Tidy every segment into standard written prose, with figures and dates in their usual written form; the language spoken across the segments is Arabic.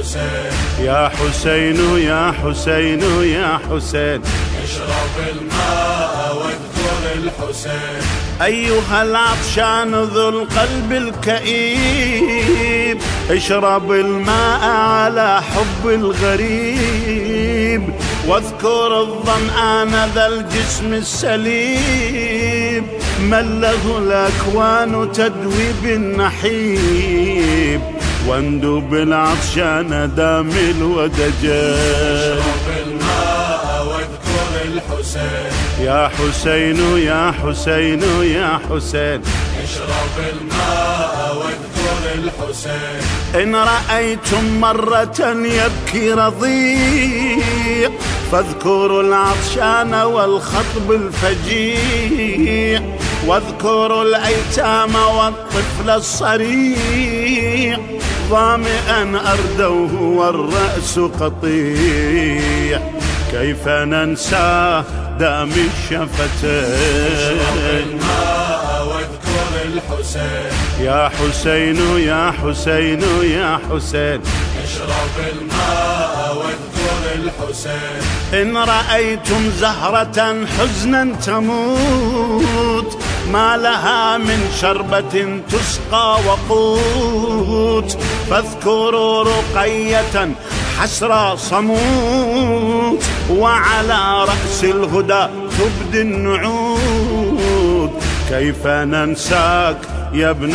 الحسين. يا حسين يا حسين يا حسين، اشرب الماء واذكر الحسين. أيها العطشان ذو القلب الكئيب، اشرب الماء على حب الغريب، واذكر الظمآن ذا الجسم السليب، من له الأكوان تدوي بالنحيب، واندب العطشان دام الودجان. اشرب الماء واذكر الحسين. يا حسين يا حسين يا حسين، اشرب الماء واذكر الحسين. إن رأيتم مرة يبكي رضيع، فاذكروا العطشان والخطب الفجيع، واذكروا الأيتام والطفل الصريع، ظامئا أردوه والرأس قطيع، كيف ننساه دام الشفتين. الماء واذكر الحسين. يا حسين يا حسين يا حسين، اشرب الماء واذكر الحسين. إن رأيتم زهرة حزنا تموت، ما لها من شربة تسقى وقوت، فاذكروا رقية حسرى صموت، وعلى رأس الهدى تبدي النعود، كيف ننساك يا ابن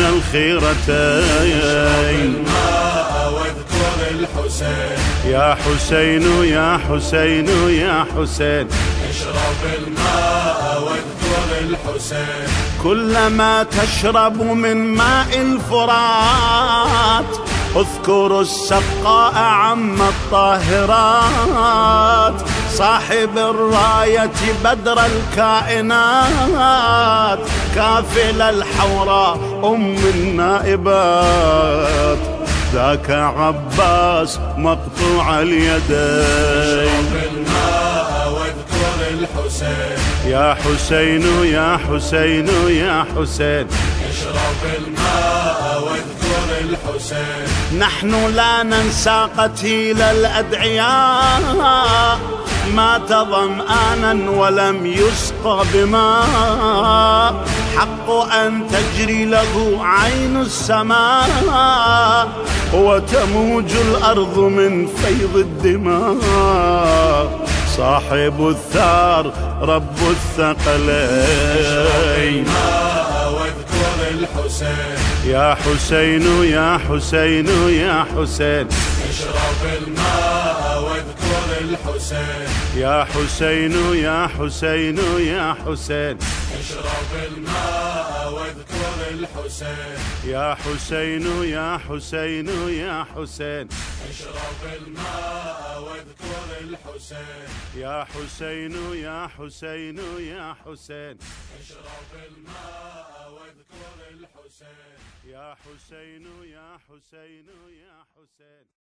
الخيرتين. الماء واذكر الحسين. يا حسين يا حسين يا حسين، اشرب الماء واذكر الحسين. كلما تشرب من ماء الفرات، اذكروا السقاء عم الطاهرات، صاحب الراية بدر الكائنات، كافل الحوراء أم النائبات، ذاك عباس مقطوع اليدين. اشرب الماء واذكر الحسين. يا حسين يا حسين يا حسين، اشرب الماء واذكر الحسين. نحن لا ننسى قتيل الأدعياء، مات ظمآنا ولم يسقى بماء، حق أن تجري له عين السماء، وتموج الأرض من فيض الدماء، صاحب الثار رب الثقلين. واذكر الحسين. يا حسين يا حسين يا حسين، اشرب الماء واذكر الحسين. يا حسين يا حسين يا حسين، اشرب الماء واذكر الحسين. يا حسين يا حسين يا حسين، اشرب الماء واذكر الحسين. يا حسين يا حسين يا حسين، اشرب الماء واذكر الحسين. يا حسين يا حسين يا حسين.